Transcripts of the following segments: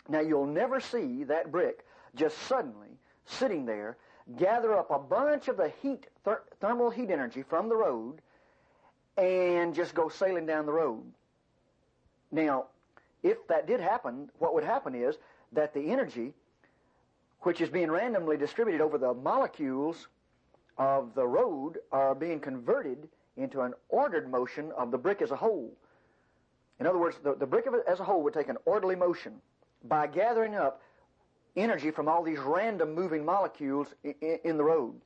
Now, you'll never see that brick just suddenly sitting there, gather up a bunch of the thermal heat energy from the road, and just go sailing down the road. Now, if that did happen, what would happen is that the energy, which is being randomly distributed over the molecules of the road, are being converted into an ordered motion of the brick as a whole. In other words, the brick as a whole would take an orderly motion by gathering up energy from all these random moving molecules in the road.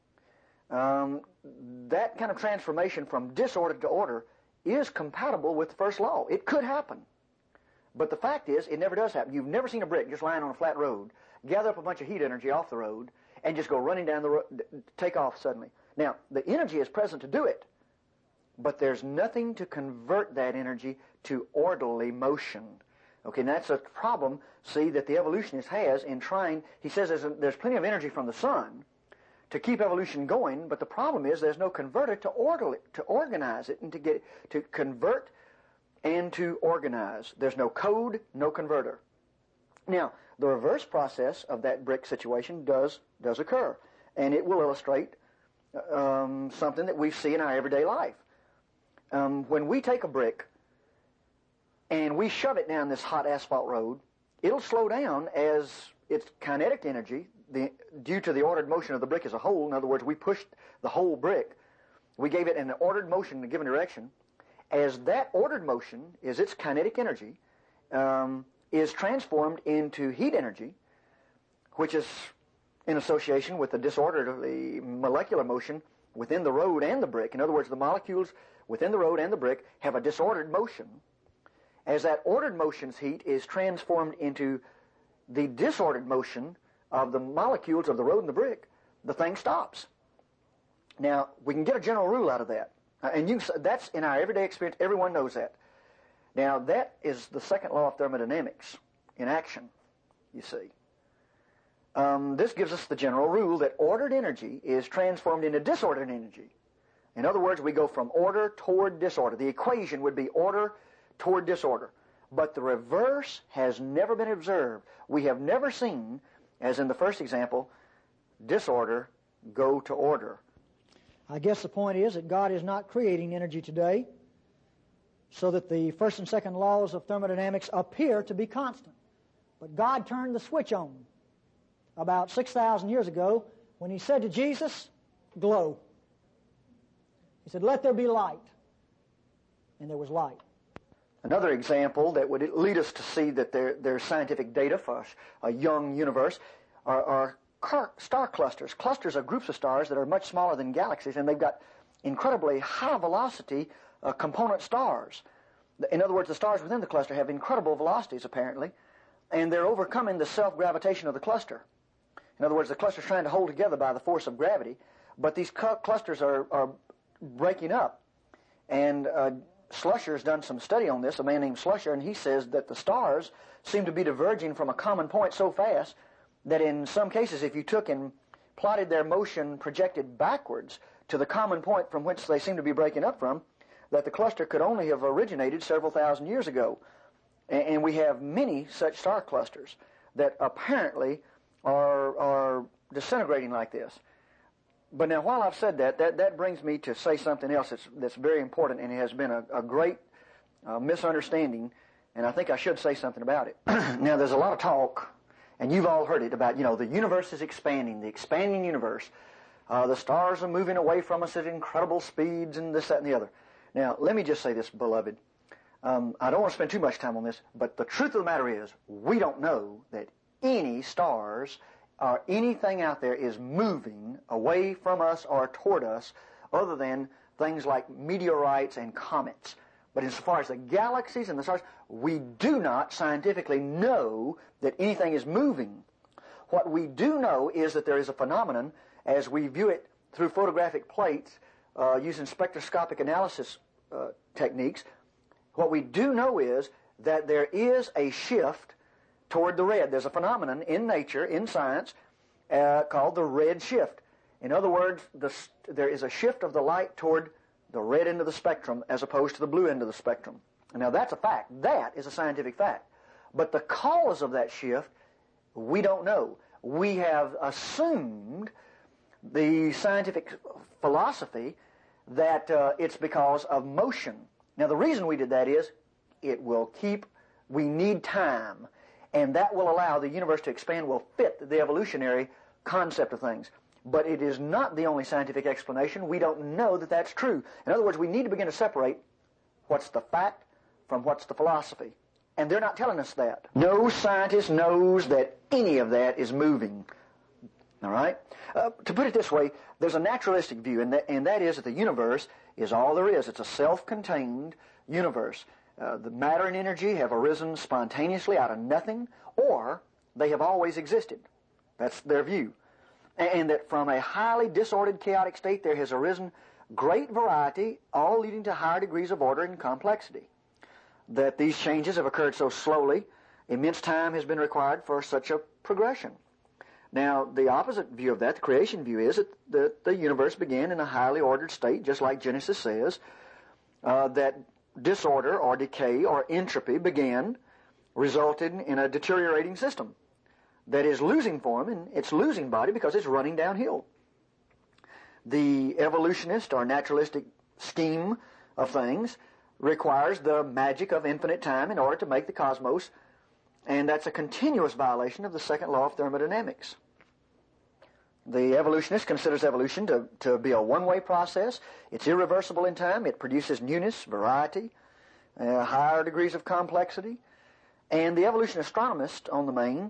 That kind of transformation from disorder to order is compatible with the first law. It could happen. But the fact is, it never does happen. You've never seen a brick just lying on a flat road, gather up a bunch of heat energy off the road, and just go running down the road, take off suddenly. Now, the energy is present to do it, but there's nothing to convert that energy to orderly motion. Okay, and that's a problem, see, that the evolutionist has in trying. He says there's plenty of energy from the sun to keep evolution going, but the problem is there's no converter to organize it and to get it to convert and to organize. There's no code, no converter. Now, the reverse process of that brick situation does occur, and it will illustrate something that we see in our everyday life. When we take a brick and we shove it down this hot asphalt road, it'll slow down as its kinetic energy, due to the ordered motion of the brick as a whole. In other words, we pushed the whole brick. We gave it an ordered motion in a given direction. As that ordered motion is its kinetic energy, is transformed into heat energy, which is in association with the disorderly molecular motion within the road and the brick. In other words, the molecules within the road and the brick have a disordered motion. As that ordered motion's heat is transformed into the disordered motion of the molecules of the road and the brick, the thing stops. Now, we can get a general rule out of that. And that's in our everyday experience. Everyone knows that. Now, that is the second law of thermodynamics in action, you see. This gives us the general rule that ordered energy is transformed into disordered energy. In other words, we go from order toward disorder. The equation would be order toward disorder. But the reverse has never been observed. We have never seen, as in the first example, disorder go to order. I guess the point is that God is not creating energy today so that the first and second laws of thermodynamics appear to be constant. But God turned the switch on about 6,000 years ago when He said to Jesus, glow. He said, let there be light. And there was light. Another example that would lead us to see that there's scientific data for a young universe are star clusters. Clusters are groups of stars that are much smaller than galaxies, and they've got incredibly high velocity component stars. In other words, the stars within the cluster have incredible velocities, apparently, and they're overcoming the self-gravitation of the cluster. In other words, the cluster's trying to hold together by the force of gravity, but these clusters are breaking up. And Schlusser's done some study on this, a man named Schlusser, and he says that the stars seem to be diverging from a common point so fast that in some cases, if you took and plotted their motion projected backwards to the common point from which they seem to be breaking up from, that the cluster could only have originated several thousand years ago. And we have many such star clusters that apparently are disintegrating like this. But now, while I've said that brings me to say something else that's very important, and it has been a great misunderstanding, and I think I should say something about it. Now, there's a lot of talk, and you've all heard it, about, the universe is expanding, the expanding universe. The stars are moving away from us at incredible speeds, and this, that, and the other. Now, let me just say this, beloved. I don't want to spend too much time on this, but the truth of the matter is, we don't know that any stars or anything out there is moving away from us or toward us other than things like meteorites and comets. But as far as the galaxies and the stars, we do not scientifically know that anything is moving. What we do know is that there is a phenomenon, as we view it through photographic plates using spectroscopic analysis techniques. What we do know is that there is a shift toward the red. There's a phenomenon in nature, in science, called the red shift. In other words, there is a shift of the light toward the red end of the spectrum as opposed to the blue end of the spectrum. Now, that's a fact. That is a scientific fact. But the cause of that shift, we don't know. We have assumed the scientific philosophy that it's because of motion. Now, the reason we did that is we need time, and that will allow the universe to expand, will fit the evolutionary concept of things. But it is not the only scientific explanation. We don't know that that's true. In other words, we need to begin to separate what's the fact from what's the philosophy. And they're not telling us that. No scientist knows that any of that is moving. All right? To put it this way, there's a naturalistic view, and that is that the universe is all there is. It's a self-contained universe. The matter and energy have arisen spontaneously out of nothing, or they have always existed. That's their view. And that from a highly disordered, chaotic state, there has arisen great variety, all leading to higher degrees of order and complexity. That these changes have occurred so slowly, immense time has been required for such a progression. Now, the opposite view of that, the creation view, is that the universe began in a highly ordered state, just like Genesis says, that disorder or decay or entropy began, resulted in a deteriorating system that is losing form, and it's losing body because it's running downhill. The evolutionist or naturalistic scheme of things requires the magic of infinite time in order to make the cosmos, and that's a continuous violation of the second law of thermodynamics. The evolutionist considers evolution to be a one-way process. It's irreversible in time. It produces newness, variety, higher degrees of complexity. And the evolution astronomist, on the main,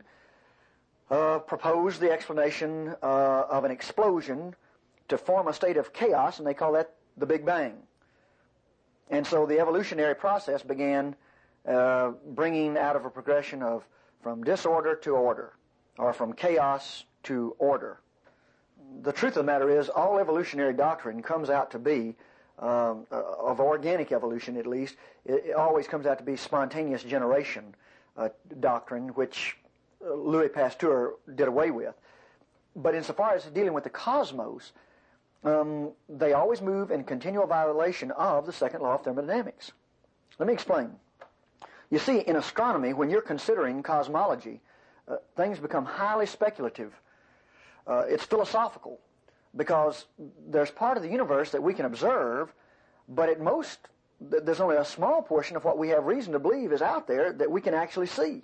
proposed the explanation of an explosion to form a state of chaos, and they call that the Big Bang. And so the evolutionary process began bringing out of a progression from disorder to order, or from chaos to order. The truth of the matter is, all evolutionary doctrine comes out to be, of organic evolution at least, it always comes out to be spontaneous generation doctrine, which Louis Pasteur did away with. But insofar as dealing with the cosmos, they always move in continual violation of the second law of thermodynamics. Let me explain. You see, in astronomy, when you're considering cosmology, things become highly speculative. It's philosophical, because there's part of the universe that we can observe, but at most, there's only a small portion of what we have reason to believe is out there that we can actually see.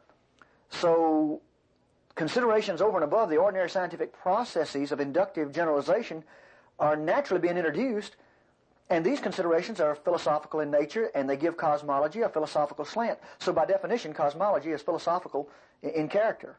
So, considerations over and above the ordinary scientific processes of inductive generalization are naturally being introduced, and these considerations are philosophical in nature, and they give cosmology a philosophical slant. So by definition, cosmology is philosophical in character.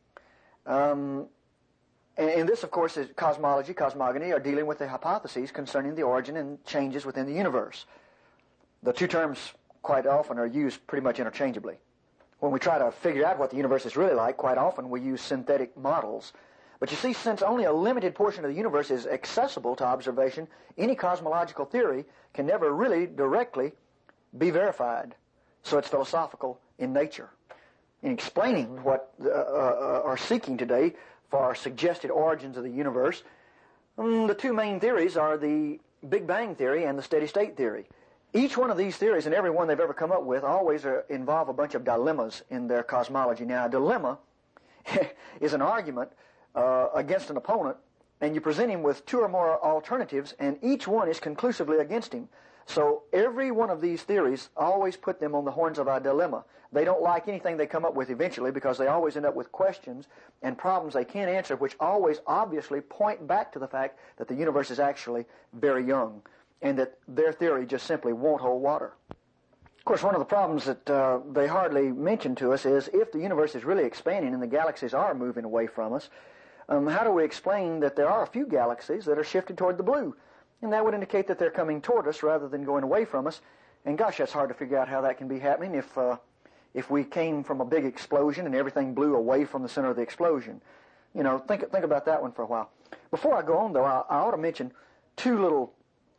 And this, of course, is cosmology, cosmogony, are dealing with the hypotheses concerning the origin and changes within the universe. The two terms quite often are used pretty much interchangeably. When we try to figure out what the universe is really like, quite often we use synthetic models. But you see, since only a limited portion of the universe is accessible to observation, any cosmological theory can never really directly be verified. So it's philosophical in nature. In explaining what are seeking today for suggested origins of the universe, the two main theories are the Big Bang theory and the steady state theory. Each one of these theories, and every one they've ever come up with, always involve a bunch of dilemmas in their cosmology. Now, a dilemma is an argument against an opponent, and you present him with two or more alternatives, and each one is conclusively against him. So every one of these theories always put them on the horns of a dilemma. They don't like anything they come up with eventually, because they always end up with questions and problems they can't answer, which always obviously point back to the fact that the universe is actually very young, and that their theory just simply won't hold water. Of course, one of the problems that they hardly mention to us is, if the universe is really expanding and the galaxies are moving away from us, how do we explain that there are a few galaxies that are shifted toward the blue? And that would indicate that they're coming toward us rather than going away from us. And gosh, that's hard to figure out how that can be happening if we came from a big explosion and everything blew away from the center of the explosion. You know, think about that one for a while. Before I go on, though, I ought to mention two little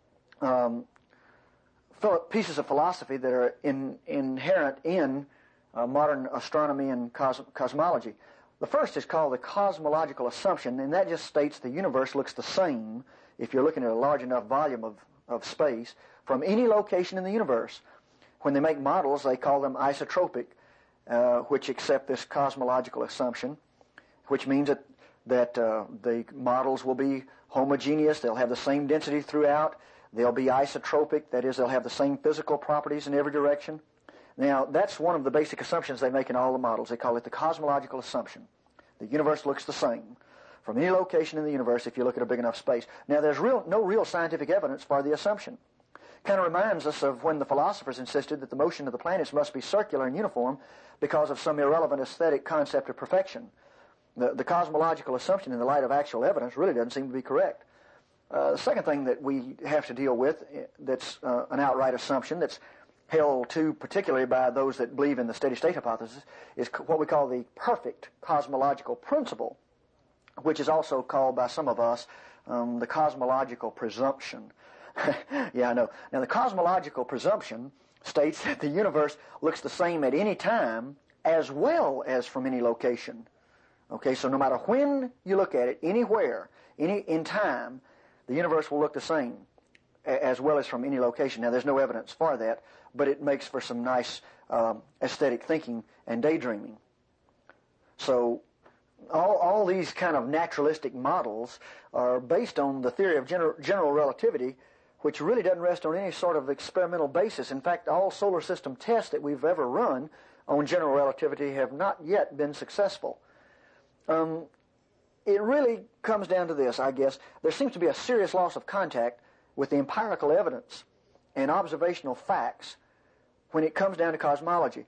pieces of philosophy that are inherent in modern astronomy and cosmology. The first is called the cosmological assumption, and that just states the universe looks the same if you're looking at a large enough volume of space from any location in the universe. When they make models, they call them isotropic, which accept this cosmological assumption, which means that the models will be homogeneous. They'll have the same density throughout. They'll be isotropic. That is, they'll have the same physical properties in every direction. Now, that's one of the basic assumptions they make in all the models. They call it the cosmological assumption. The universe looks the same from any location in the universe if you look at a big enough space. Now, there's no real scientific evidence for the assumption. Kind of reminds us of when the philosophers insisted that the motion of the planets must be circular and uniform because of some irrelevant aesthetic concept of perfection. The cosmological assumption in the light of actual evidence really doesn't seem to be correct. The second thing that we have to deal with that's an outright assumption that's held to particularly by those that believe in the steady-state hypothesis is what we call the perfect cosmological principle, which is also called by some of us the cosmological presumption. Yeah, I know. Now, the cosmological presumption states that the universe looks the same at any time as well as from any location. Okay, so no matter when you look at it, anywhere, in time, the universe will look the same as well as from any location. Now, there's no evidence for that, but it makes for some nice aesthetic thinking and daydreaming. So all these kind of naturalistic models are based on the theory of general relativity, which really doesn't rest on any sort of experimental basis. In fact, all solar system tests that we've ever run on general relativity have not yet been successful. It really comes down to this, I guess. There seems to be a serious loss of contact with the empirical evidence and observational facts when it comes down to cosmology.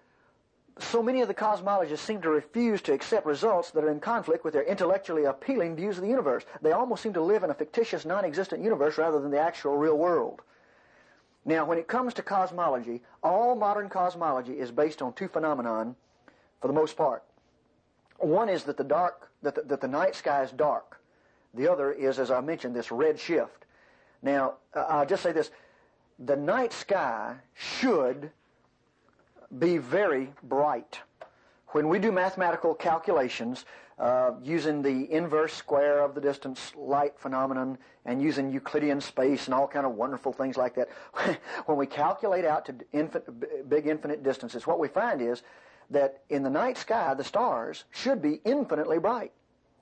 So many of the cosmologists seem to refuse to accept results that are in conflict with their intellectually appealing views of the universe. They almost seem to live in a fictitious, non-existent universe rather than the actual real world. Now, when it comes to cosmology, all modern cosmology is based on two phenomenon for the most part. One is that the night sky is dark. The other is, as I mentioned, this red shift. Now, I'll just say this. The night sky should be very bright. When we do mathematical calculations using the inverse square of the distance light phenomenon and using Euclidean space and all kind of wonderful things like that, when we calculate out to big infinite distances, what we find is that in the night sky, the stars should be infinitely bright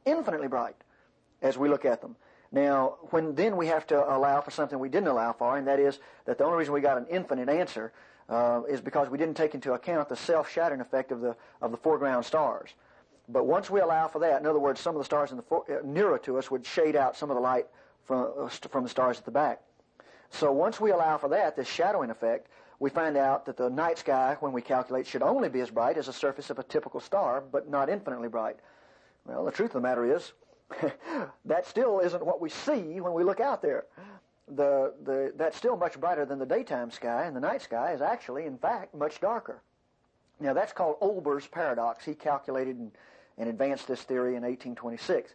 as we look at them. Now, then we have to allow for something we didn't allow for, and that is that the only reason we got an infinite answer is because we didn't take into account the self-shattering effect of the foreground stars. But once we allow for that, in other words, some of the stars nearer to us would shade out some of the light from the stars at the back. So once we allow for that, this shadowing effect, we find out that the night sky, when we calculate, should only be as bright as the surface of a typical star, but not infinitely bright. Well, the truth of the matter is, that still isn't what we see when we look out there. That's still much brighter than the daytime sky, and the night sky is actually, in fact, much darker. Now, that's called Olber's paradox. He calculated and advanced this theory in 1826.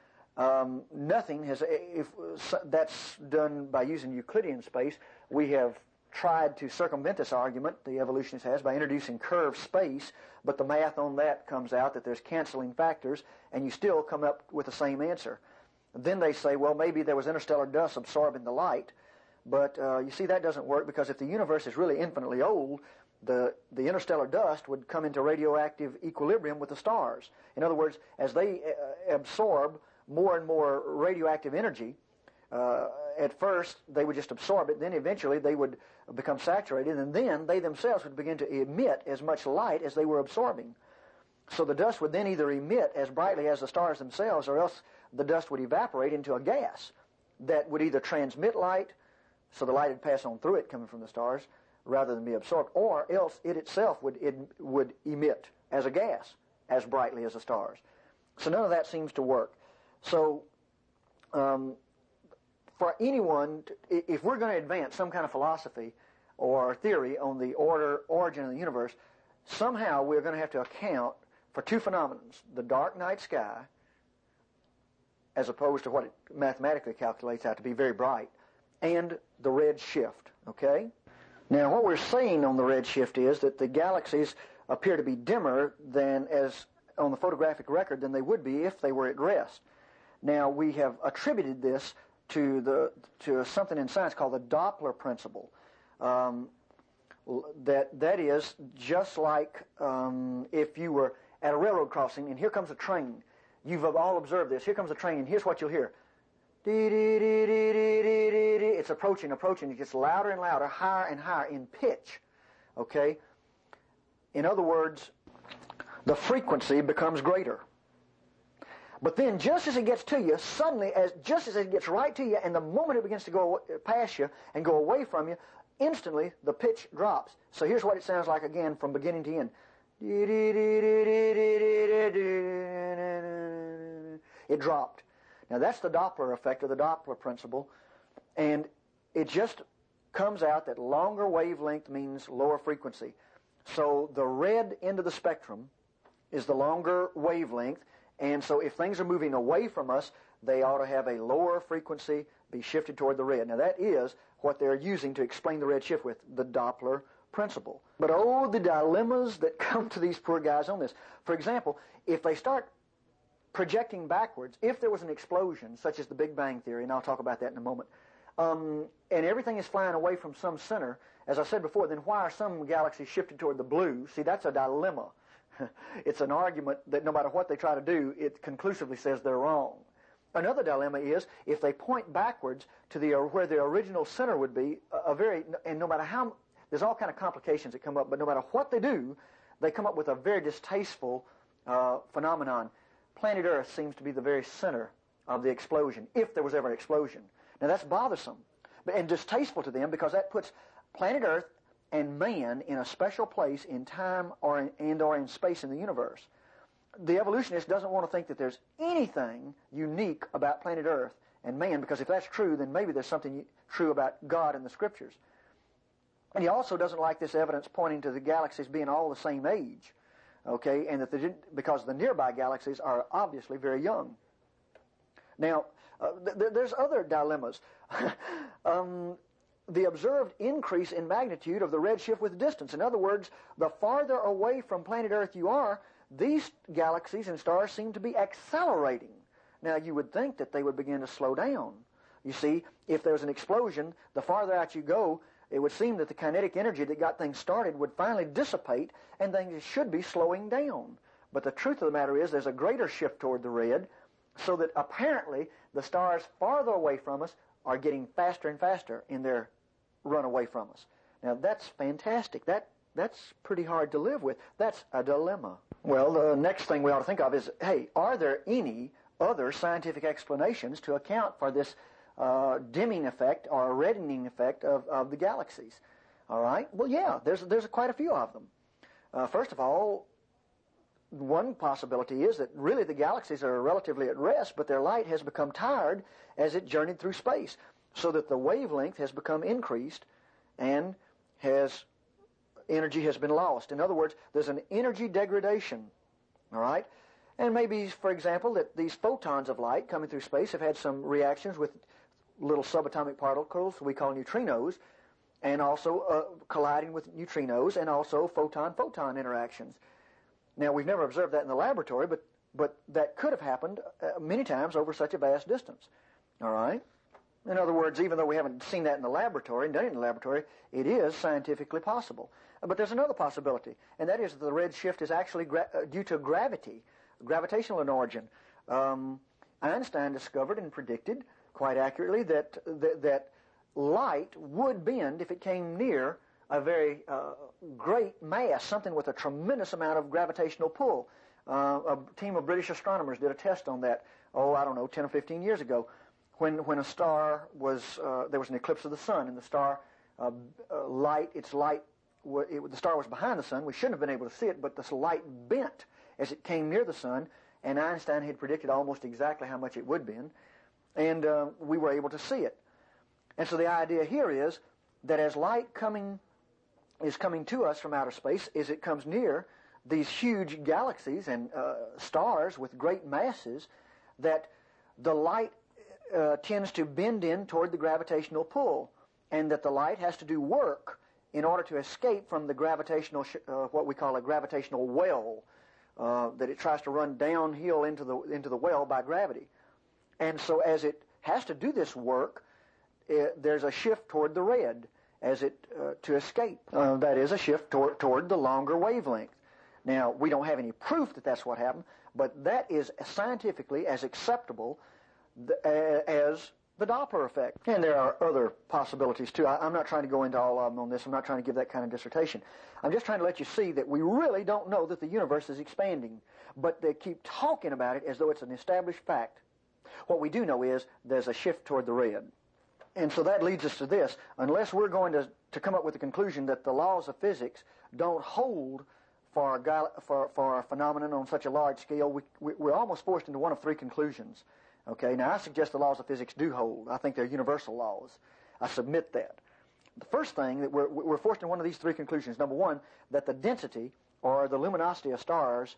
Nothing has, if that's done by using Euclidean space, we have tried to circumvent this argument, the evolutionist has, by introducing curved space, but the math on that comes out that there's canceling factors, and you still come up with the same answer. Then they say, well, maybe there was interstellar dust absorbing the light, but you see that doesn't work because if the universe is really infinitely old, the interstellar dust would come into radioactive equilibrium with the stars. In other words, as they absorb more and more radioactive energy, at first they would just absorb it, then eventually they would become saturated, and then they themselves would begin to emit as much light as they were absorbing. So the dust would then either emit as brightly as the stars themselves, or else the dust would evaporate into a gas that would either transmit light, so the light would pass on through it coming from the stars, rather than be absorbed, or else it itself would emit as a gas as brightly as the stars. So none of that seems to work. So for anyone, if we're going to advance some kind of philosophy or theory on the origin of the universe, somehow we're going to have to account for two phenomena: the dark night sky, as opposed to what it mathematically calculates out to be very bright, and the red shift, okay? Now, what we're saying on the red shift is that the galaxies appear to be dimmer than, as on the photographic record, than they would be if they were at rest. Now, we have attributed this to something in science called the Doppler principle. That is just like if you were at a railroad crossing and here comes a train. You've all observed this. Here comes a train and here's what you'll hear. It's approaching. It gets louder and louder, higher and higher in pitch. Okay? In other words, the frequency becomes greater. But then just as it gets to you, suddenly, just as it gets right to you, and the moment it begins to go past you and go away from you, instantly the pitch drops. So here's what it sounds like again from beginning to end. It dropped. Now that's the Doppler effect, or the Doppler principle, and it just comes out that longer wavelength means lower frequency. So the red end of the spectrum is the longer wavelength, and so if things are moving away from us, they ought to have a lower frequency, be shifted toward the red. Now that is what they're using to explain the red shift with, the Doppler principle. But oh, the dilemmas that come to these poor guys on this. For example, if they start projecting backwards, if there was an explosion, such as the Big Bang Theory, and I'll talk about that in a moment, and everything is flying away from some center, as I said before, then why are some galaxies shifted toward the blue? See, that's a dilemma. It's an argument that no matter what they try to do, it conclusively says they're wrong. Another dilemma is if they point backwards to where the original center would be, and no matter how, there's all kind of complications that come up, but no matter what they do, they come up with a very distasteful phenomenon. Planet Earth seems to be the very center of the explosion, if there was ever an explosion. Now that's bothersome and distasteful to them because that puts planet Earth and man in a special place in time or in space in the universe. The evolutionist doesn't want to think that there's anything unique about planet Earth and man, because if that's true, then maybe there's something true about God in the Scriptures. And he also doesn't like this evidence pointing to the galaxies being all the same age, okay, and that because the nearby galaxies are obviously very young. Now, there's other dilemmas. The observed increase in magnitude of the redshift with distance. In other words, the farther away from planet Earth you are, these galaxies and stars seem to be accelerating. Now, you would think that they would begin to slow down. You see, if there's an explosion, the farther out you go, it would seem that the kinetic energy that got things started would finally dissipate, and things should be slowing down. But the truth of the matter is there's a greater shift toward the red, so that apparently the stars farther away from us are getting faster and faster in their run away from us. Now, that's fantastic. That's pretty hard to live with. That's a dilemma. Well, the next thing we ought to think of is, hey, are there any other scientific explanations to account for this dimming effect or reddening effect of the galaxies? All right? Well, yeah, there's quite a few of them. First of all, one possibility is that really the galaxies are relatively at rest, but their light has become tired as it journeyed through space, so that the wavelength has become increased and energy has been lost. In other words, there's an energy degradation, all right? And maybe, for example, that these photons of light coming through space have had some reactions with little subatomic particles we call neutrinos, and also colliding with neutrinos, and also photon-photon interactions. Now, we've never observed that in the laboratory, but that could have happened many times over such a vast distance. All right? In other words, even though we haven't seen that in the laboratory and done it in the laboratory, it is scientifically possible. But there's another possibility, and that is that the red shift is actually due to gravity, gravitational in origin. Einstein discovered and predicted quite accurately that light would bend if it came near a very great mass, something with a tremendous amount of gravitational pull. A team of British astronomers did a test on that, 10 or 15 years ago, when a star there was an eclipse of the sun, and the star, the star was behind the sun. We shouldn't have been able to see it, but this light bent as it came near the sun, and Einstein had predicted almost exactly how much it would bend, and we were able to see it. And so the idea here is that as light is coming to us from outer space, as it comes near these huge galaxies and stars with great masses, that the light tends to bend in toward the gravitational pull, and that the light has to do work in order to escape from the gravitational, what we call a gravitational well, that it tries to run downhill into the well by gravity. And so as it has to do this work, there's a shift toward the red. as it to escape. That is a shift toward the longer wavelength. Now, we don't have any proof that that's what happened, but that is scientifically as acceptable as the Doppler effect. And there are other possibilities too. I'm not trying to go into all of them on this. I'm not trying to give that kind of dissertation. I'm just trying to let you see that we really don't know that the universe is expanding, but they keep talking about it as though it's an established fact. What we do know is there's a shift toward the red. And so that leads us to this. Unless we're going to come up with the conclusion that the laws of physics don't hold for a phenomenon on such a large scale, we're almost forced into one of three conclusions. Okay, now I suggest the laws of physics do hold. I think they're universal laws. I submit that. The first thing that we're forced into one of these three conclusions. Number one, that the density or the luminosity of stars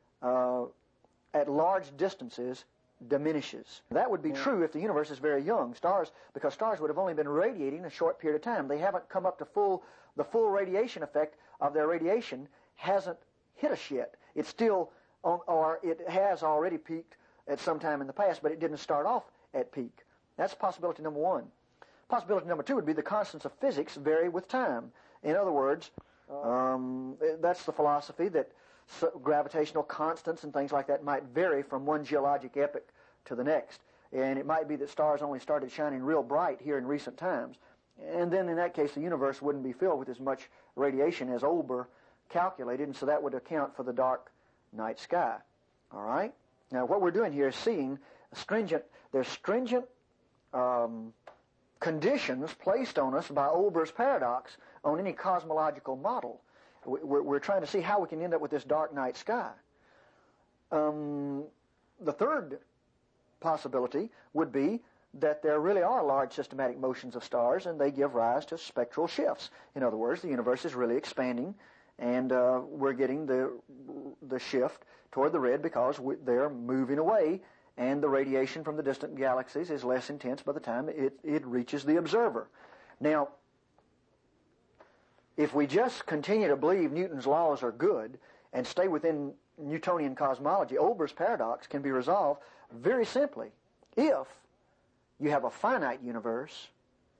at large distances diminishes. That would be true if the universe is very young. Because stars would have only been radiating a short period of time. They haven't come up to the full radiation effect of their radiation hasn't hit us yet. It's still, or it has already peaked at some time in the past, but it didn't start off at peak. That's possibility number one. Possibility number two would be the constants of physics vary with time. In other words, that's the philosophy that gravitational constants and things like that might vary from one geologic epoch to the next. And it might be that stars only started shining real bright here in recent times. And then in that case, the universe wouldn't be filled with as much radiation as Olber calculated, and so that would account for the dark night sky. All right? Now, what we're doing here is seeing there's stringent conditions placed on us by Olber's paradox on any cosmological model. We're trying to see how we can end up with this dark night sky. The third possibility would be that there really are large systematic motions of stars, and they give rise to spectral shifts. In other words, the universe is really expanding, and we're getting the shift toward the red because they're moving away, and the radiation from the distant galaxies is less intense by the time it reaches the observer. Now, if we just continue to believe Newton's laws are good and stay within Newtonian cosmology, Olber's paradox can be resolved very simply if you have a finite universe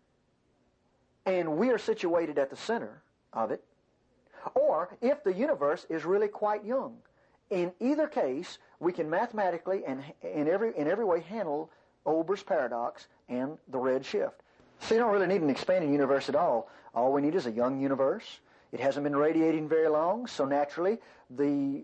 and we are situated at the center of it, or if the universe is really quite young. In either case, we can mathematically and in every way handle Olber's paradox and the red shift. So you don't really need an expanding universe at all. All we need is a young universe. It hasn't been radiating very long, so naturally the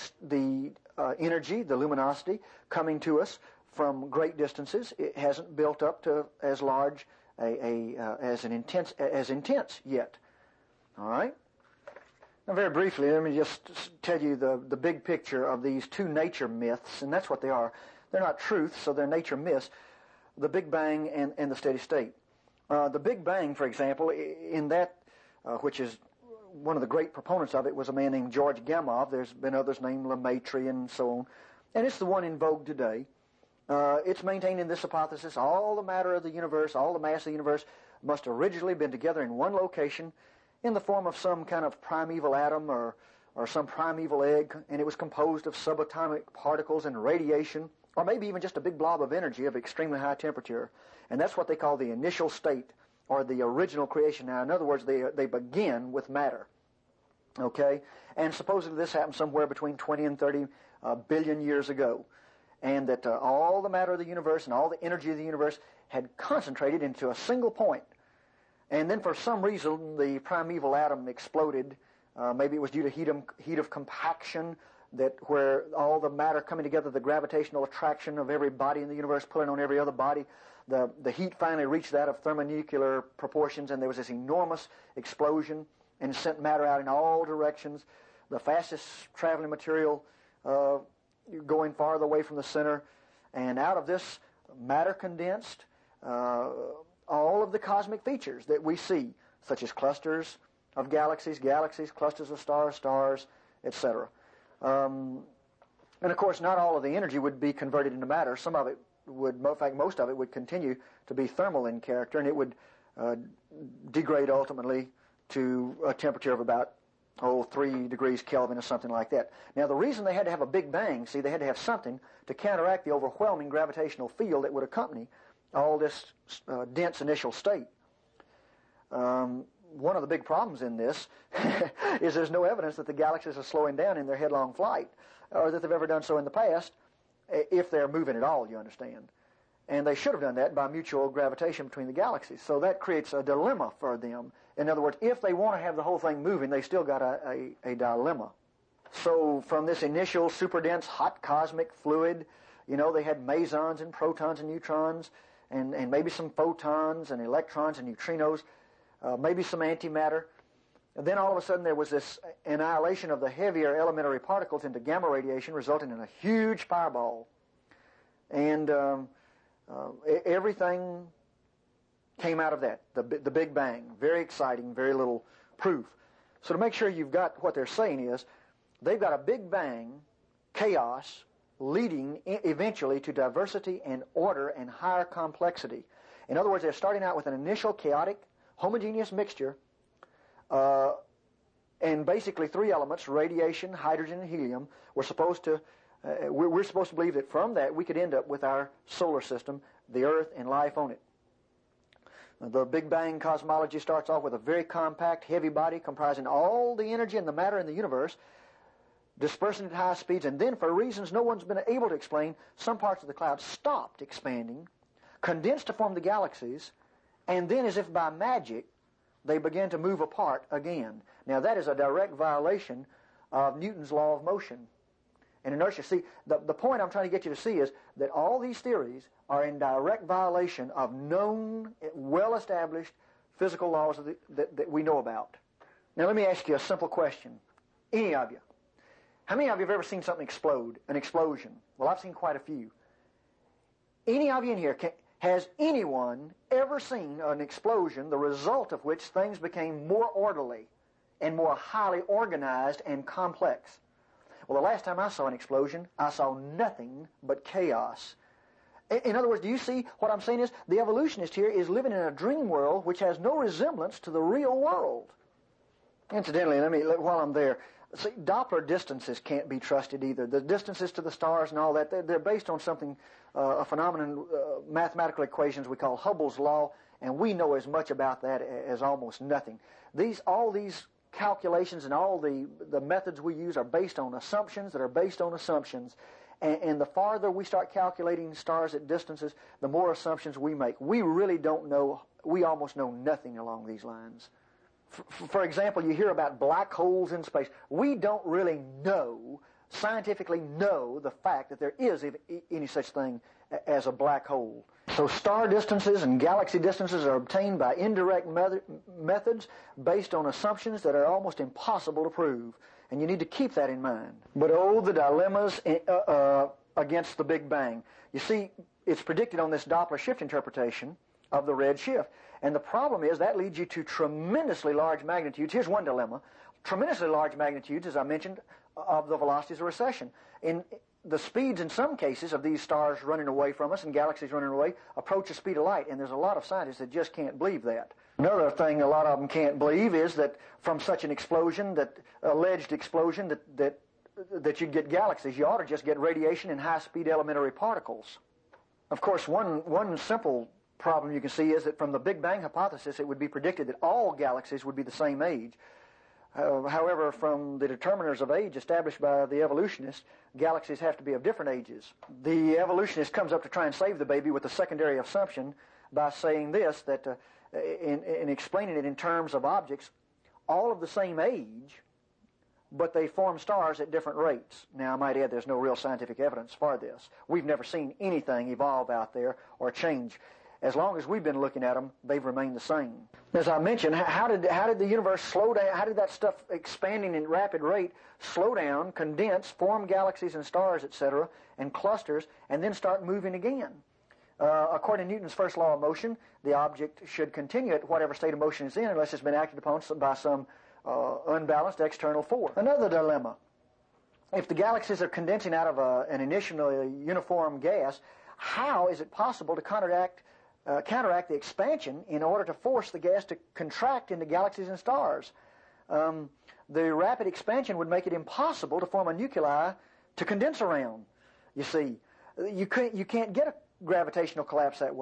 energy, the luminosity, coming to us from great distances, it hasn't built up to as large as intense yet. All right. Now, very briefly, let me just tell you the big picture of these two nature myths, and that's what they are. They're not truths, so they're nature myths. The Big Bang and the steady state. The Big Bang, for example, in that, which is one of the great proponents of it, was a man named George Gamow. There's been others named Lemaitre and so on. And it's the one in vogue today. It's maintained in this hypothesis, all the matter of the universe, all the mass of the universe must have originally been together in one location in the form of some kind of primeval atom or some primeval egg, and it was composed of subatomic particles and radiation, or maybe even just a big blob of energy of extremely high temperature. And that's what they call the initial state, or the original creation. Now, in other words, they begin with matter. Okay? And supposedly this happened somewhere between 20 and 30 billion years ago. And that all the matter of the universe and all the energy of the universe had concentrated into a single point. And then for some reason, the primeval atom exploded. Maybe it was due to heat of compaction, where all the matter coming together, the gravitational attraction of every body in the universe pulling on every other body, the heat finally reached that of thermonuclear proportions, and there was this enormous explosion and sent matter out in all directions. The fastest traveling material going farther away from the center, and out of this matter condensed all of the cosmic features that we see, such as clusters of galaxies, clusters of stars, etc. And of course, not all of the energy would be converted into matter. Some of it would, in fact, most of it would continue to be thermal in character, and it would degrade ultimately to a temperature of about 3 degrees Kelvin or something like that. Now, the reason they had to have a Big Bang, they had to have something to counteract the overwhelming gravitational field that would accompany all this dense initial state. One of the big problems in this is there's no evidence that the galaxies are slowing down in their headlong flight, or that they've ever done so in the past, if they're moving at all, you understand. And they should have done that by mutual gravitation between the galaxies. So that creates a dilemma for them. In other words, if they want to have the whole thing moving, they still got a dilemma. So from this initial super dense hot cosmic fluid, they had mesons and protons and neutrons, and maybe some photons and electrons and neutrinos, maybe some antimatter. And then all of a sudden there was this annihilation of the heavier elementary particles into gamma radiation, resulting in a huge fireball. And everything came out of that, the Big Bang. Very exciting, very little proof. So to make sure you've got what they're saying is, they've got a Big Bang, chaos, leading eventually to diversity and order and higher complexity. In other words, they're starting out with an initial chaotic, homogeneous mixture, and basically three elements, radiation, hydrogen, and helium. We're supposed to believe that from that we could end up with our solar system, the Earth, and life on it. The Big Bang cosmology starts off with a very compact, heavy body comprising all the energy and the matter in the universe, dispersing at high speeds, and then for reasons no one's been able to explain, some parts of the cloud stopped expanding, condensed to form the galaxies, and then as if by magic, they began to move apart again. Now that is a direct violation of Newton's law of motion and inertia. See, the point I'm trying to get you to see is that all these theories are in direct violation of known, well-established physical laws that we know about. Now let me ask you a simple question. Any of you? How many of you have ever seen something explode, an explosion? Well, I've seen quite a few. Any of you in here, has anyone ever seen an explosion, the result of which things became more orderly and more highly organized and complex? Well, the last time I saw an explosion, I saw nothing but chaos. In other words, do you see what I'm saying is the evolutionist here is living in a dream world which has no resemblance to the real world. Incidentally, while I'm there, see, Doppler distances can't be trusted either. The distances to the stars and all that, they're based on something, a phenomenon, mathematical equations we call Hubble's law, and we know as much about that as almost nothing. All these calculations and all the methods we use are based on assumptions that are based on assumptions. And the farther we start calculating stars at distances, the more assumptions we make. We really don't know, we almost know nothing along these lines. For example, you hear about black holes in space. We don't really scientifically know the fact that there is any such thing as a black hole. So star distances and galaxy distances are obtained by indirect methods based on assumptions that are almost impossible to prove. And you need to keep that in mind. But the dilemmas against the Big Bang. You see, it's predicted on this Doppler shift interpretation of the red shift. And the problem is that leads you to tremendously large magnitudes. Here's one dilemma. Tremendously large magnitudes, as I mentioned, of the velocities of recession. In the speeds, in some cases, of these stars running away from us and galaxies running away approach the speed of light. And there's a lot of scientists that just can't believe that. Another thing a lot of them can't believe is that from such an explosion, alleged explosion, that you'd get galaxies. You ought to just get radiation and high-speed elementary particles. Of course, one simple problem you can see is that from the Big Bang hypothesis, it would be predicted that all galaxies would be the same age. However, from the determiners of age established by the evolutionists, galaxies have to be of different ages. The evolutionist comes up to try and save the baby with a secondary assumption by saying this, that in explaining it in terms of objects, all of the same age, but they form stars at different rates. Now, I might add there's no real scientific evidence for this. We've never seen anything evolve out there or change. As long as we've been looking at them, they've remained the same. As I mentioned, how did the universe slow down? How did that stuff expanding at rapid rate slow down, condense, form galaxies and stars, etc., and clusters, and then start moving again? According to Newton's first law of motion, the object should continue at whatever state of motion it's in unless it's been acted upon by some unbalanced external force. Another dilemma. If the galaxies are condensing out of an initially uniform gas, how is it possible to counteract the expansion in order to force the gas to contract into galaxies and stars? The rapid expansion would make it impossible to form a nuclei to condense around. You see, you can't get a gravitational collapse that way.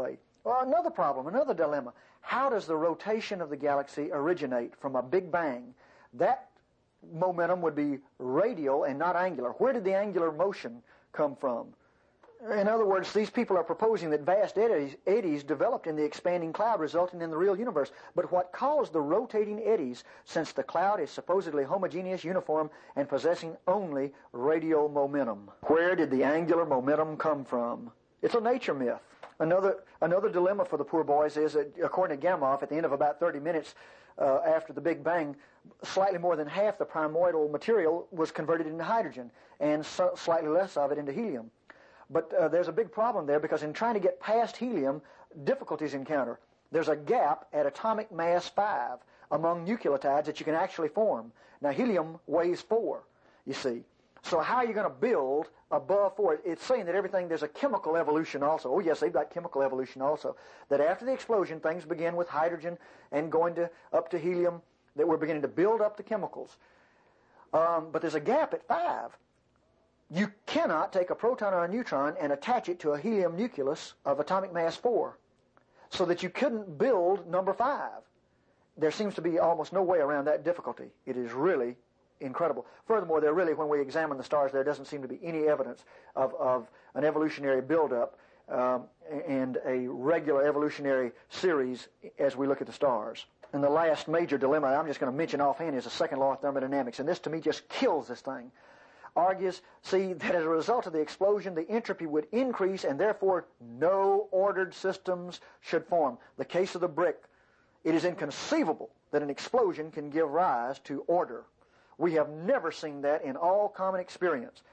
Well, another problem, another dilemma. How does the rotation of the galaxy originate from a Big Bang? That momentum would be radial and not angular. Where did the angular motion come from? In other words, these people are proposing that vast eddies developed in the expanding cloud, resulting in the real universe. But what caused the rotating eddies, since the cloud is supposedly homogeneous, uniform, and possessing only radial momentum? Where did the angular momentum come from? It's a nature myth. Another dilemma for the poor boys is that, according to Gamow, at the end of about 30 minutes after the Big Bang, slightly more than half the primordial material was converted into hydrogen, and slightly less of it into helium. But there's a big problem there, because in trying to get past helium, difficulties encounter. There's a gap at atomic mass 5 among nucleotides that you can actually form. Now, helium weighs 4, you see. So how are you going to build above 4? It's saying that there's a chemical evolution also. Oh, yes, they've got chemical evolution also. That after the explosion, things begin with hydrogen and going up to helium, that we're beginning to build up the chemicals. But there's a gap at 5. You cannot take a proton or a neutron and attach it to a helium nucleus of atomic mass 4, so that you couldn't build number 5. There seems to be almost no way around that difficulty. It is really incredible. Furthermore, when we examine the stars, there doesn't seem to be any evidence of an evolutionary buildup and a regular evolutionary series as we look at the stars. And the last major dilemma I'm just going to mention offhand is the second law of thermodynamics, and this to me just kills this thing. Argues, see, that as a result of the explosion, the entropy would increase, and therefore no ordered systems should form. The case of the brick. It is inconceivable that an explosion can give rise to order. We have never seen that in all common experience.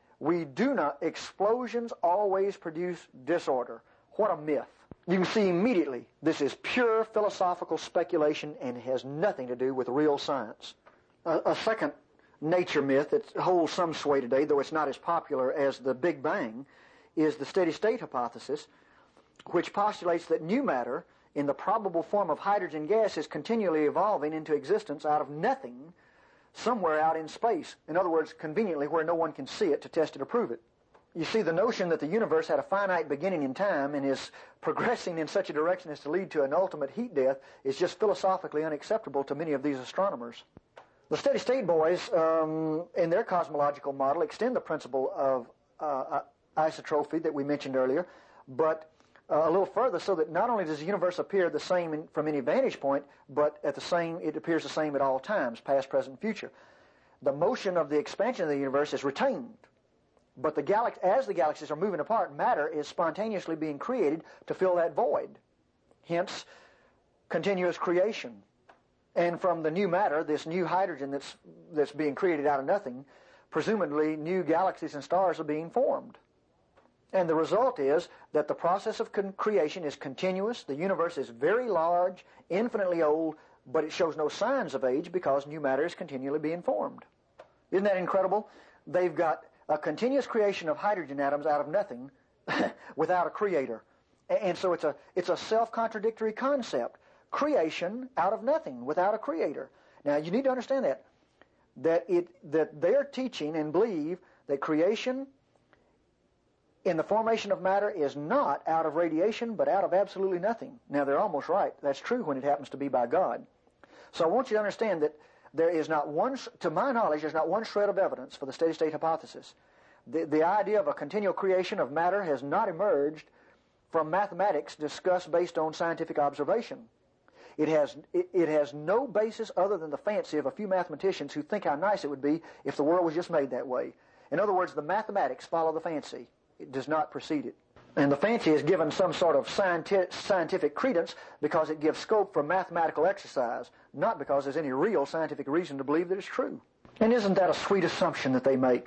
Explosions always produce disorder. What a myth. You can see immediately this is pure philosophical speculation and has nothing to do with real science. A second nature myth that holds some sway today, though it's not as popular as the Big Bang, is the steady-state hypothesis, which postulates that new matter in the probable form of hydrogen gas is continually evolving into existence out of nothing somewhere out in space. In other words, conveniently where no one can see it to test it or prove it. You see, the notion that the universe had a finite beginning in time and is progressing in such a direction as to lead to an ultimate heat death is just philosophically unacceptable to many of these astronomers. The steady-state boys, in their cosmological model, extend the principle of isotropy that we mentioned earlier, but a little further, so that not only does the universe appear the same from any vantage point, but it appears the same at all times, past, present, future. The motion of the expansion of the universe is retained, but as the galaxies are moving apart, matter is spontaneously being created to fill that void. Hence, continuous creation. And from the new matter, this new hydrogen that's being created out of nothing, presumably new galaxies and stars are being formed. And the result is that the process of creation is continuous. The universe is very large, infinitely old, but it shows no signs of age because new matter is continually being formed. Isn't that incredible? They've got a continuous creation of hydrogen atoms out of nothing without a creator. And so it's a self-contradictory concept. Creation out of nothing without a creator. Now, you need to understand that they're teaching and believe that creation in the formation of matter is not out of radiation, but out of absolutely nothing. Now, they're almost right. That's true when it happens to be by God. So I want you to understand that there is not one, to my knowledge, there's not one shred of evidence for the steady-state hypothesis. The idea of a continual creation of matter has not emerged from mathematics discussed based on scientific observation. It has no basis other than the fancy of a few mathematicians who think how nice it would be if the world was just made that way. In other words, the mathematics follow the fancy. It does not precede it. And the fancy is given some sort of scientific credence because it gives scope for mathematical exercise, not because there's any real scientific reason to believe that it's true. And isn't that a sweet assumption that they make?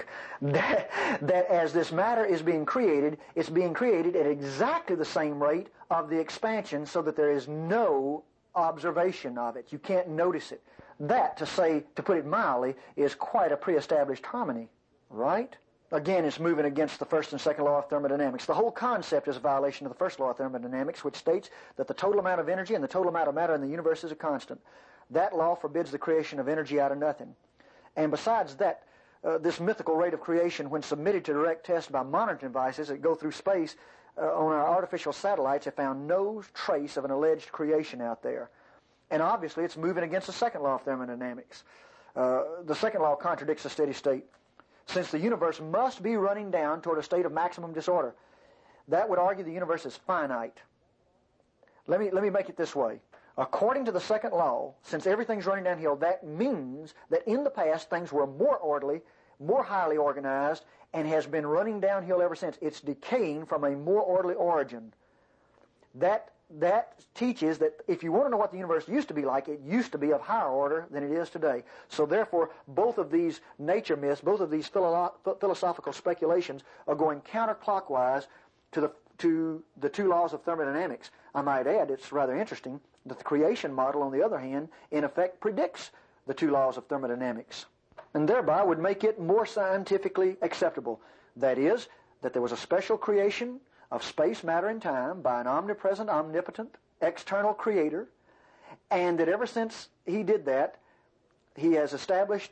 That as this matter is being created, it's being created at exactly the same rate of the expansion so that there is no observation of it. You can't notice it. That, to put it mildly, is quite a pre-established harmony, right? Again, it's moving against the first and second law of thermodynamics. The whole concept is a violation of the first law of thermodynamics, which states that the total amount of energy and the total amount of matter in the universe is a constant. That law forbids the creation of energy out of nothing. And besides that, this mythical rate of creation, when submitted to direct test by monitoring devices that go through space on our artificial satellites, have found no trace of an alleged creation out there. And obviously it's moving against the second law of thermodynamics. The second law contradicts the steady state. Since the universe must be running down toward a state of maximum disorder, that would argue the universe is finite. Let me make it this way. According to the second law, since everything's running downhill, that means that in the past things were more orderly, more highly organized, and has been running downhill ever since. It's decaying from a more orderly origin. That teaches that if you want to know what the universe used to be like, it used to be of higher order than it is today. So therefore, both of these nature myths, both of these philosophical speculations are going counterclockwise to the two laws of thermodynamics. I might add, it's rather interesting, that the creation model, on the other hand, in effect predicts the two laws of thermodynamics, and thereby would make it more scientifically acceptable. That is, that there was a special creation of space, matter, and time by an omnipresent, omnipotent, external creator, and that ever since he did that, he has established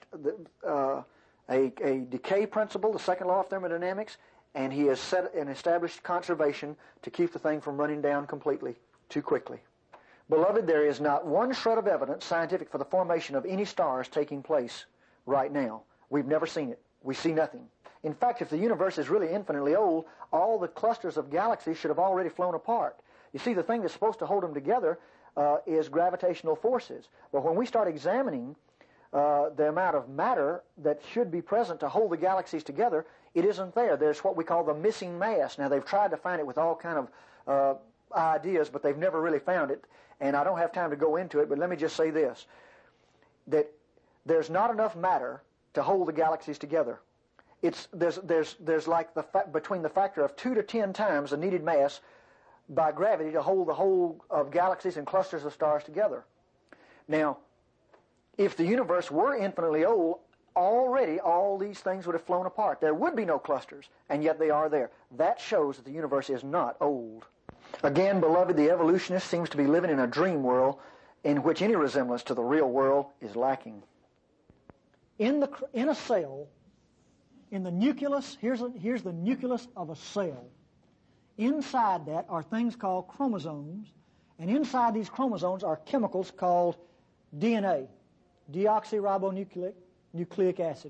a decay principle, the second law of thermodynamics, and he has set and established conservation to keep the thing from running down completely, too quickly. Beloved, there is not one shred of evidence, scientific, for the formation of any stars taking place right now. We've never seen it. We see nothing. In fact, if the universe is really infinitely old, all the clusters of galaxies should have already flown apart. You see, the thing that's supposed to hold them together is gravitational forces. But when we start examining the amount of matter that should be present to hold the galaxies together, it isn't there. There's what we call the missing mass. Now, they've tried to find it with all kind of ideas, but they've never really found it. And I don't have time to go into it, but let me just say this, that there's not enough matter to hold the galaxies together. There's like between the factor of 2 to 10 times the needed mass by gravity to hold the whole of galaxies and clusters of stars together. Now, if the universe were infinitely old, already all these things would have flown apart. There would be no clusters, and yet they are there. That shows that the universe is not old. Again, beloved, the evolutionist seems to be living in a dream world in which any resemblance to the real world is lacking. In a cell, in the nucleus, here's the nucleus of a cell. Inside that are things called chromosomes, and inside these chromosomes are chemicals called DNA, deoxyribonucleic acid.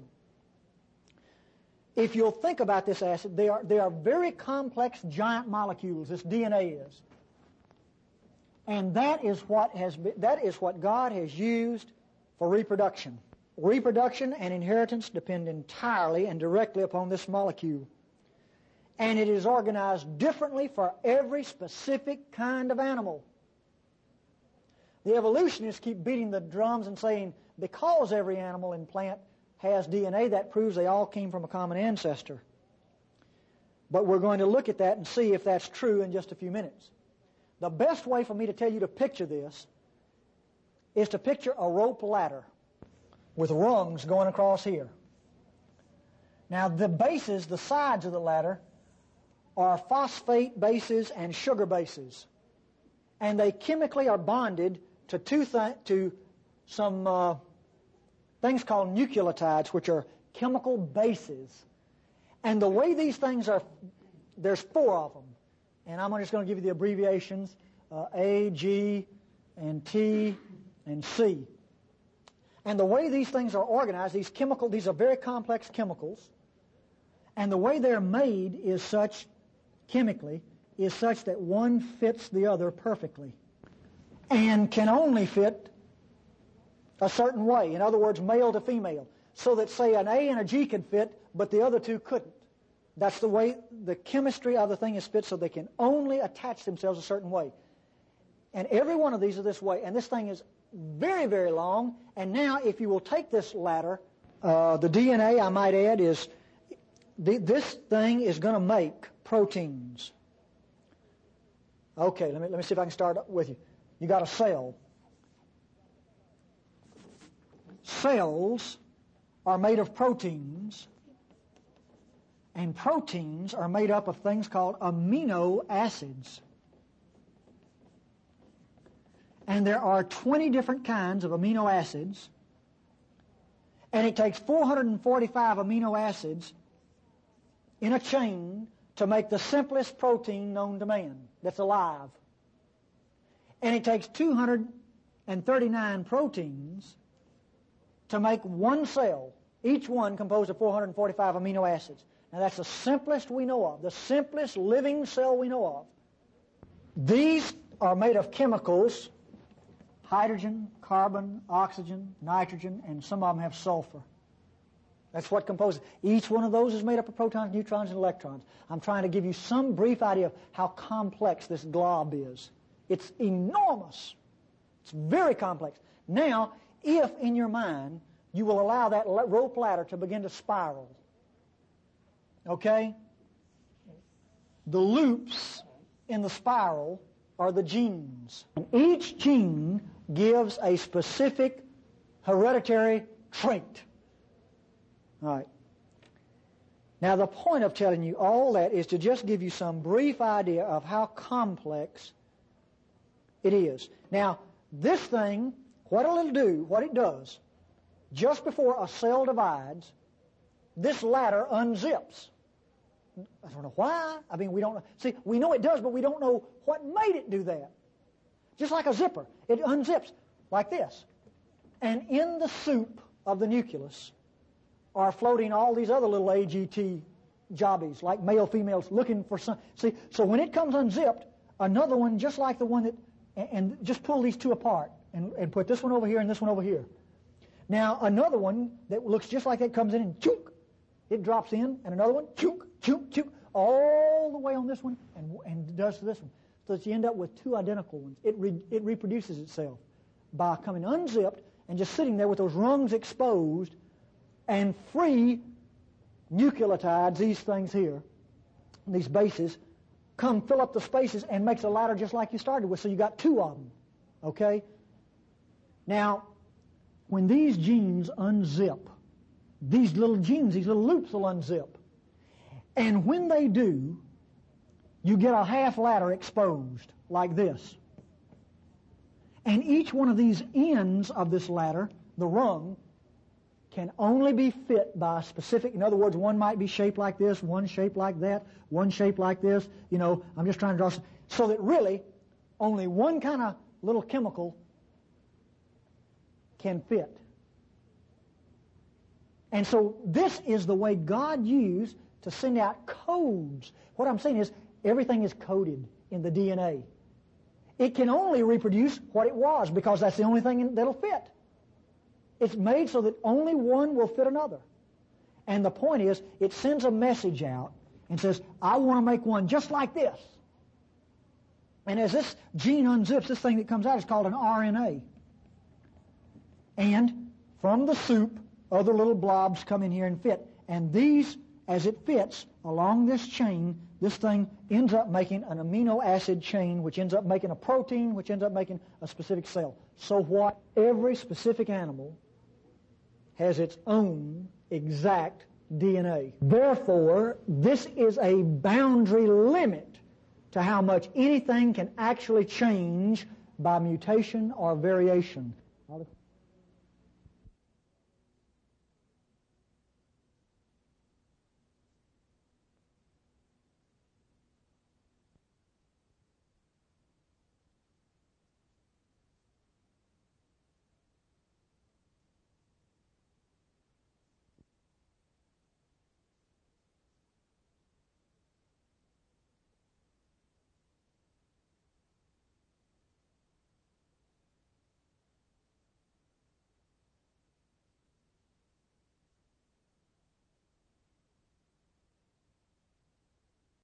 If you'll think about this acid, they are very complex giant molecules, this DNA is. And that is what God has used for reproduction. Reproduction and inheritance depend entirely and directly upon this molecule. And it is organized differently for every specific kind of animal. The evolutionists keep beating the drums and saying, because every animal and plant has DNA, that proves they all came from a common ancestor. But we're going to look at that and see if that's true in just a few minutes. The best way for me to tell you to picture this is to picture a rope ladder with rungs going across here. Now the bases, the sides of the ladder, are phosphate bases and sugar bases. And they chemically are bonded to some things called nucleotides, which are chemical bases. And the way these things are, there's 4 of them. And I'm just going to give you the abbreviations, A, G, and T, and C. And the way these things are organized, these are very complex chemicals, and the way they're made is such, chemically, is such that one fits the other perfectly and can only fit a certain way. In other words, male to female. So that, say, an A and a G can fit, but the other two couldn't. That's the way the chemistry of the thing is fit, so they can only attach themselves a certain way. And every one of these is this way. And this thing is very, very long. And now, if you will take this ladder, the DNA, I might add, is this thing is going to make proteins. Okay, let me see if I can start with you. You got a cell. Cells are made of proteins, and proteins are made up of things called amino acids. And there are 20 different kinds of amino acids, And it takes 445 amino acids in a chain to make the simplest protein known to man that's alive. And it takes 239 proteins to make one cell, each one composed of 445 amino acids. Now that's the simplest we know of, the simplest living cell we know of. These are made of chemicals, hydrogen, carbon, oxygen, nitrogen, and some of them have sulfur. That's what composes. Each one of those is made up of protons, neutrons, and electrons. I'm trying to give you some brief idea of how complex this glob is. It's enormous. It's very complex. Now, if in your mind you will allow that rope ladder to begin to spiral, okay? The loops in the spiral are the genes. And each gene gives a specific hereditary trait. All right. Now, the point of telling you all that is to just give you some brief idea of how complex it is. Now, this thing, what it does, just before a cell divides, this ladder unzips. I don't know why. I mean, we don't know. See, we know it does, but we don't know what made it do that. Just like a zipper. It unzips like this. And in the soup of the nucleus are floating all these other little AGT jobbies, like male, females, looking for some. See, so when it comes unzipped, another one just like the one that, and just pull these two apart and put this one over here and this one over here. Now, another one that looks just like that comes in and chook, it drops in, and another one, chook, chook, chook, all the way on this one and does to this one. So that you end up with two identical ones. It reproduces itself by coming unzipped and just sitting there with those rungs exposed and free nucleotides, these things here, these bases, come fill up the spaces and makes a ladder just like you started with, so you got two of them, okay? Now, when these genes unzip, these little genes, these little loops will unzip. And when they do, you get a half ladder exposed, like this. And each one of these ends of this ladder, the rung, can only be fit by a specific, in other words, one might be shaped like this, one shaped like that, one shaped like this. You know, I'm just trying to draw so that really only one kind of little chemical can fit. And so this is the way God used to send out codes. What I'm saying is everything is coded in the DNA. It can only reproduce what it was because that's the only thing that'll fit. It's made so that only one will fit another. And the point is, it sends a message out and says, I want to make one just like this. And as this gene unzips, this thing that comes out is called an RNA. And from the soup, other little blobs come in here and fit. And these, as it fits along this chain, this thing ends up making an amino acid chain, which ends up making a protein, which ends up making a specific cell. So what? Every specific animal has its own exact DNA. Therefore, this is a boundary limit to how much anything can actually change by mutation or variation.